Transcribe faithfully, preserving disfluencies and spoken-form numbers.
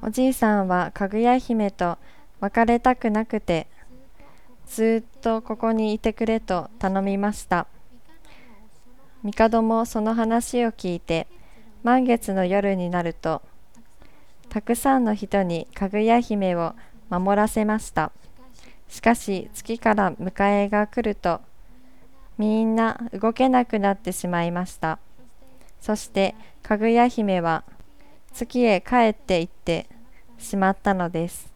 おじいさんはかぐや姫と別れたくなくて、ずっとここにいてくれと頼みました。帝もその話を聞いて、満月の夜になると、たくさんの人にかぐや姫を守らせました。しかし月から迎えが来ると、みんな動けなくなってしまいました。そしてかぐや姫は月へ帰って行ってしまったのです。